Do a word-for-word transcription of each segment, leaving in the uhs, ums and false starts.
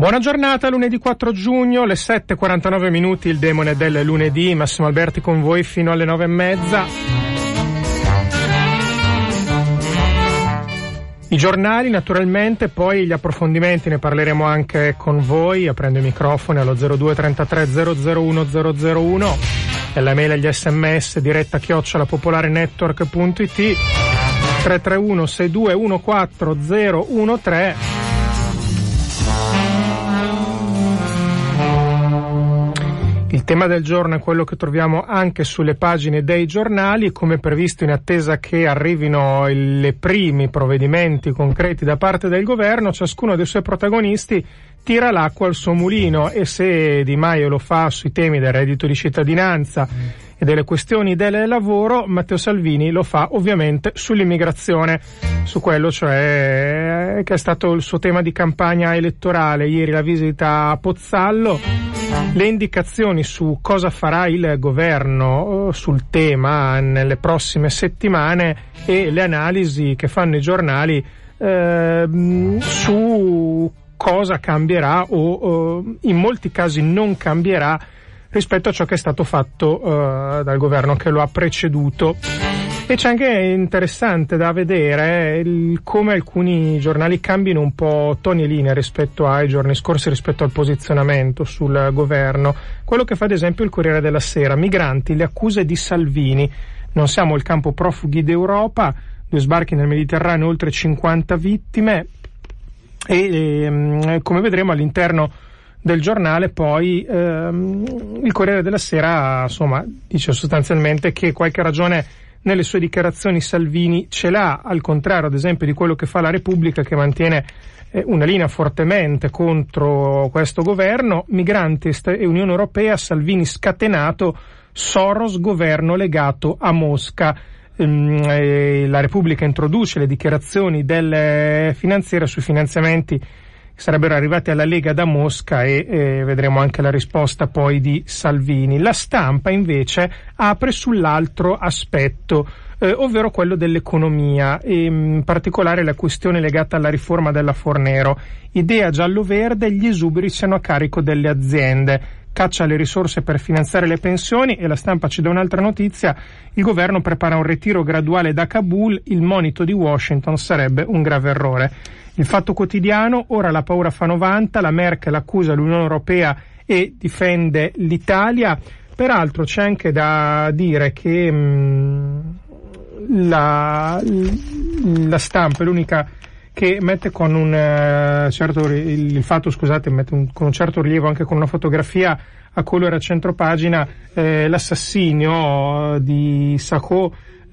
Buona giornata, lunedì quattro giugno, le sette e quarantanove minuti, il demone del lunedì. Massimo Alberti con voi fino alle nove e mezza. I giornali naturalmente, poi gli approfondimenti, ne parleremo anche con voi, aprendo i microfoni allo zero due trentatré zero zero uno zero zero uno e la mail e gli sms diretta chiocciola popolarenetwork punto it, tre tre uno sei due uno quattro zero uno tre. Il tema del giorno è quello che troviamo anche sulle pagine dei giornali, come previsto in attesa che arrivino i primi provvedimenti concreti da parte del governo. Ciascuno dei suoi protagonisti tira l'acqua al suo mulino, e se Di Maio lo fa sui temi del reddito di cittadinanza e delle questioni del lavoro, Matteo Salvini lo fa ovviamente sull'immigrazione, su quello cioè che è stato il suo tema di campagna elettorale. Ieri la visita a Pozzallo, le indicazioni su cosa farà il governo sul tema nelle prossime settimane e le analisi che fanno i giornali eh, su cosa cambierà o, o in molti casi non cambierà rispetto a ciò che è stato fatto uh, dal governo che lo ha preceduto. E c'è anche interessante da vedere il, come alcuni giornali cambino un po' toni e linee rispetto ai giorni scorsi, rispetto al posizionamento sul governo. Quello che fa ad esempio il Corriere della Sera: migranti, le accuse di Salvini, non siamo il campo profughi d'Europa, due sbarchi nel Mediterraneo, oltre cinquanta vittime. E ehm, come vedremo all'interno del giornale poi ehm, il Corriere della Sera insomma dice sostanzialmente che qualche ragione nelle sue dichiarazioni Salvini ce l'ha, al contrario ad esempio di quello che fa la Repubblica, che mantiene eh, una linea fortemente contro questo governo. Migranti e Unione Europea, Salvini scatenato, Soros governo legato a Mosca. Ehm, eh, la Repubblica introduce le dichiarazioni del finanziere sui finanziamenti sarebbero arrivati alla Lega da Mosca e eh, vedremo anche la risposta poi di Salvini. La Stampa invece apre sull'altro aspetto, eh, ovvero quello dell'economia, e in particolare la questione legata alla riforma della Fornero. Idea giallo-verde, gli esuberi siano a carico delle aziende. Caccia le risorse per finanziare le pensioni, e la Stampa ci dà un'altra notizia: il governo prepara un ritiro graduale da Kabul, il monito di Washington sarebbe un grave errore. Il Fatto Quotidiano: ora la paura fa novanta, la Merkel accusa l'Unione Europea e difende l'Italia. Peraltro c'è anche da dire che mh, la, la Stampa è l'unica che mette con un uh, certo il, il fatto scusate mette un, con un certo rilievo, anche con una fotografia a colore a centropagina, eh, l'assassinio di Sacco,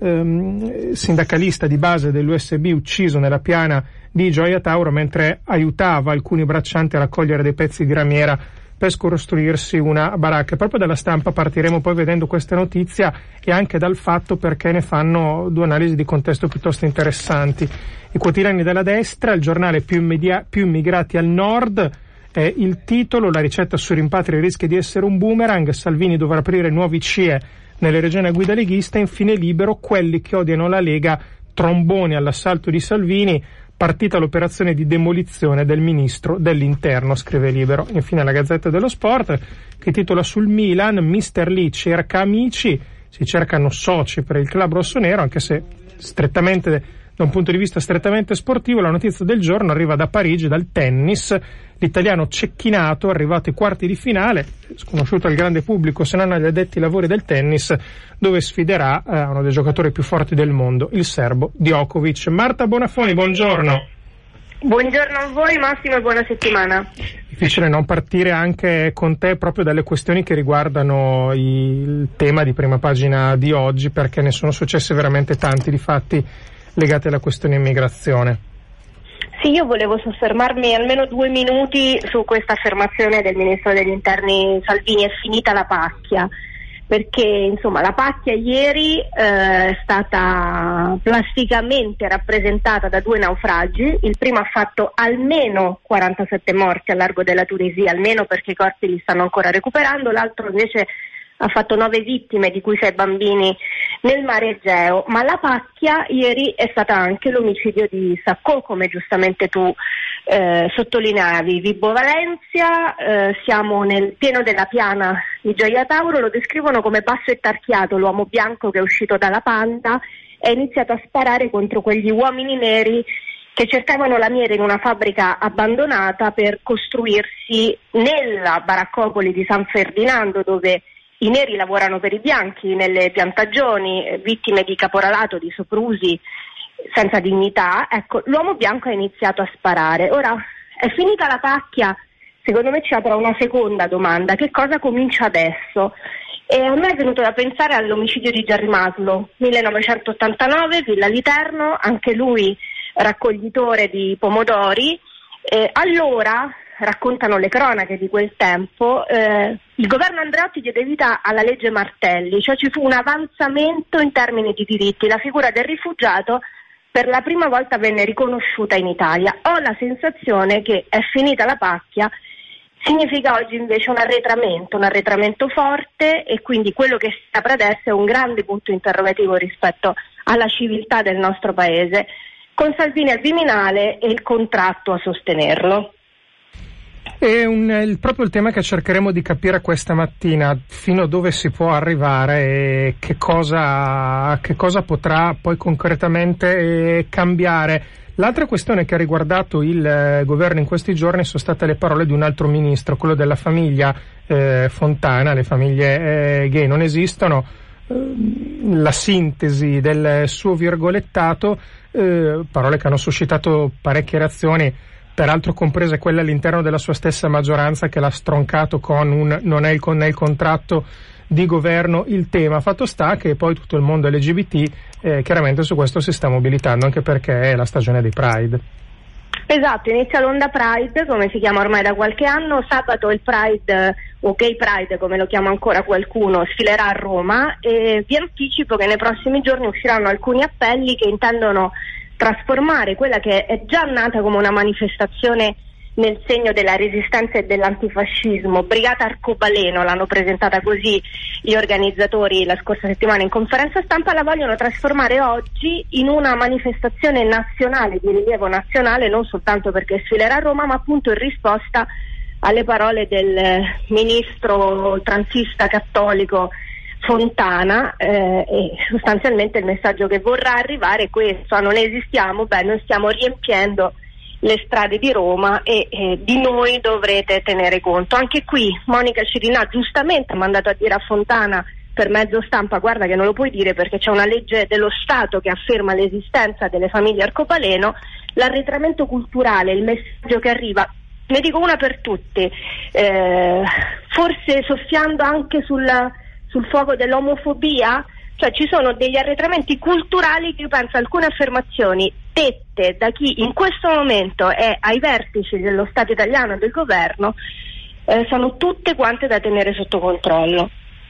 ehm, sindacalista di base dell'U S B, ucciso nella piana di Gioia Tauro mentre aiutava alcuni braccianti a raccogliere dei pezzi di ramiera per costruirsi una baracca. Proprio dalla Stampa partiremo poi vedendo questa notizia, e anche dal Fatto, perché ne fanno due analisi di contesto piuttosto interessanti. I quotidiani della destra: il giornale più, immedia- più immigrati al nord, è il titolo, la ricetta sui rimpatri rischia di essere un boomerang, Salvini dovrà aprire nuovi C I E nelle regioni a guida leghista. Infine Libero: quelli che odiano la Lega, tromboni all'assalto di Salvini, partita l'operazione di demolizione del ministro dell'interno, scrive Libero. Infine la Gazzetta dello Sport, che titola sul Milan: mister Lee cerca amici, si cercano soci per il club rossonero, anche se strettamente da un punto di vista strettamente sportivo la notizia del giorno arriva da Parigi, dal tennis. L'italiano Cecchinato, arrivato ai quarti di finale, sconosciuto al grande pubblico se non agli addetti ai lavori del tennis, dove sfiderà eh, uno dei giocatori più forti del mondo, il serbo Djokovic. Marta Bonafoni, buongiorno. Buongiorno a voi Massimo e buona settimana. Difficile non partire anche con te proprio dalle questioni che riguardano il tema di prima pagina di oggi, perché ne sono successe veramente tanti di fatti legati alla questione immigrazione. Sì, io volevo soffermarmi almeno due minuti su questa affermazione del ministro degli interni Salvini: è finita la pacchia, perché insomma la pacchia ieri eh, è stata plasticamente rappresentata da due naufragi. Il primo ha fatto almeno quarantasette morti al largo della Tunisia, almeno perché i corpi li stanno ancora recuperando, l'altro invece ha fatto nove vittime, di cui sei bambini, nel mare Egeo. Ma la pacchia ieri è stata anche l'omicidio di Sacco, come giustamente tu eh, sottolineavi, Vibo Valencia, eh, siamo nel pieno della piana di Gioia Tauro, lo descrivono come basso e tarchiato, l'uomo bianco che è uscito dalla Panda e ha iniziato a sparare contro quegli uomini neri che cercavano lamiere in una fabbrica abbandonata per costruirsi nella baraccopoli di San Ferdinando, dove i neri lavorano per i bianchi nelle piantagioni, vittime di caporalato, di soprusi senza dignità. Ecco, l'uomo bianco ha iniziato a sparare. Ora, è finita la pacchia? Secondo me ci apre una seconda domanda: che cosa comincia adesso? E a me è venuto da pensare all'omicidio di Gerry Maslow, millenovecentottantanove, Villa Literno, anche lui raccoglitore di pomodori. Eh, allora, raccontano le cronache di quel tempo, eh, il governo Andreotti diede vita alla legge Martelli, cioè ci fu un avanzamento in termini di diritti. La figura del rifugiato per la prima volta venne riconosciuta in Italia. Ho la sensazione che è finita la pacchia, significa oggi invece un arretramento, un arretramento forte, e quindi quello che si apre adesso è un grande punto interrogativo rispetto alla civiltà del nostro paese, con Salvini al Viminale e il contratto a sostenerlo. È un, il, proprio il tema che cercheremo di capire questa mattina, fino a dove si può arrivare e che cosa, che cosa potrà poi concretamente eh, cambiare. L'altra questione che ha riguardato il eh, governo in questi giorni sono state le parole di un altro ministro, quello della famiglia eh, Fontana. Le famiglie eh, gay non esistono. La sintesi del suo virgolettato, eh, parole che hanno suscitato parecchie reazioni, peraltro comprese quelle all'interno della sua stessa maggioranza, che l'ha stroncato con un non è il, con, è il contratto di governo il tema. Fatto sta che poi tutto il mondo L G B T eh, chiaramente su questo si sta mobilitando, anche perché è la stagione dei Pride. Esatto, inizia l'onda Pride, come si chiama ormai da qualche anno. Sabato il Pride, o Gay Pride come lo chiama ancora qualcuno, sfilerà a Roma, e vi anticipo che nei prossimi giorni usciranno alcuni appelli che intendono trasformare quella che è già nata come una manifestazione nel segno della resistenza e dell'antifascismo. Brigata Arcobaleno l'hanno presentata così gli organizzatori la scorsa settimana in conferenza stampa, la vogliono trasformare oggi in una manifestazione nazionale, di rilievo nazionale, non soltanto perché sfilerà a Roma, ma appunto in risposta alle parole del ministro transista cattolico Fontana, eh, e sostanzialmente il messaggio che vorrà arrivare è questo: non esistiamo, beh, noi stiamo riempiendo le strade di Roma e eh, di noi dovrete tenere conto. Anche qui Monica Cirinà giustamente ha mandato a dire a Fontana per mezzo stampa: guarda che non lo puoi dire perché c'è una legge dello Stato che afferma l'esistenza delle famiglie Arcobaleno. L'arretramento culturale, il messaggio che arriva, ne dico una per tutti, eh, forse soffiando anche sul, sul fuoco dell'omofobia. Cioè ci sono degli arretramenti culturali che io penso alcune affermazioni dette da chi in questo momento è ai vertici dello Stato italiano e del governo eh, sono tutte quante da tenere sotto controllo.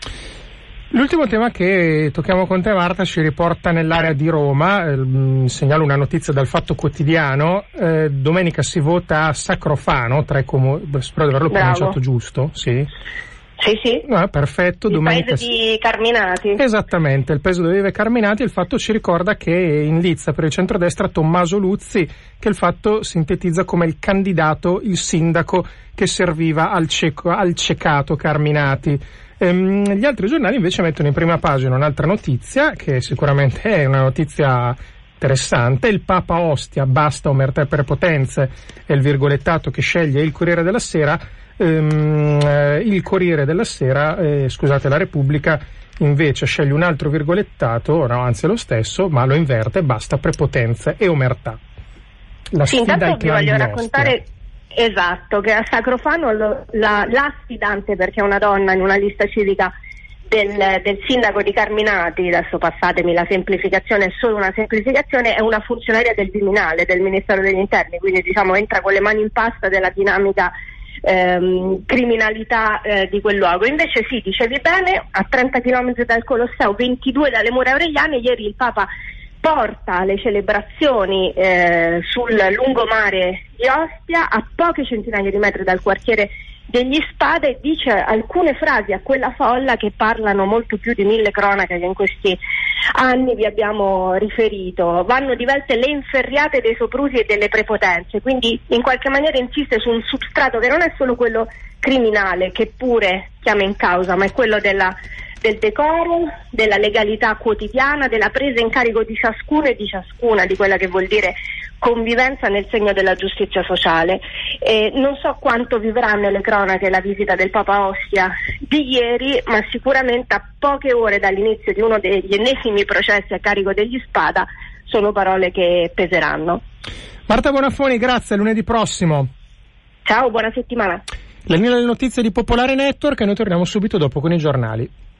L'ultimo tema che tocchiamo con te, Marta, ci riporta nell'area di Roma. Eh, segnalo una notizia dal Fatto Quotidiano. Eh, domenica si vota a Sacrofano, tra i comuni, spero di averlo Bravo. pronunciato giusto, sì. Sì, sì. No, perfetto. Il Domenica... paese di Carminati. Esattamente, il paese dove vive Carminati. Il Fatto ci ricorda che in lizza per il centrodestra Tommaso Luzzi, che il Fatto sintetizza come il candidato, il sindaco che serviva al, ceco, al cecato Carminati. Ehm, gli altri giornali invece mettono in prima pagina un'altra notizia, che sicuramente è una notizia interessante. Il Papa Ostia, basta omertà e prepotenze, è il virgolettato che sceglie il Corriere della Sera. Um, eh, il Corriere della Sera, eh, scusate, la Repubblica invece sceglie un altro virgolettato, no, anzi è lo stesso, ma lo inverte: basta prepotenze e omertà. La sì, sfida intanto vi voglio di raccontare, esatto, che a Sacrofano lo, la, la sfidante, perché è una donna in una lista civica del, del sindaco di Carminati, adesso passatemi la semplificazione, è solo una semplificazione, è una funzionaria del Viminale, del Ministero degli Interni, quindi diciamo entra con le mani in pasta della dinamica Ehm, criminalità eh, di quel luogo. Invece sì, dicevi bene, a trenta chilometri dal Colosseo, ventidue dalle mura aureliane, ieri il Papa porta le celebrazioni eh, sul lungomare di Ostia, a poche centinaia di metri dal quartiere degli Spada, e dice alcune frasi a quella folla che parlano molto più di mille cronache che in questi anni vi abbiamo riferito. Vanno divelse le inferriate dei soprusi e delle prepotenze, quindi in qualche maniera insiste su un substrato che non è solo quello criminale, che pure chiama in causa, ma è quello della, del decoro, della legalità quotidiana, della presa in carico di ciascuno e di ciascuna, di quella che vuol dire convivenza nel segno della giustizia sociale. Eh, non so quanto vivrà nelle cronache la visita del Papa Ostia di ieri, ma sicuramente a poche ore dall'inizio di uno degli ennesimi processi a carico degli Spada sono parole che peseranno. Marta Bonafoni, grazie, a lunedì prossimo. Ciao, buona settimana. La linea delle notizie di Popolare Network e noi torniamo subito dopo con i giornali.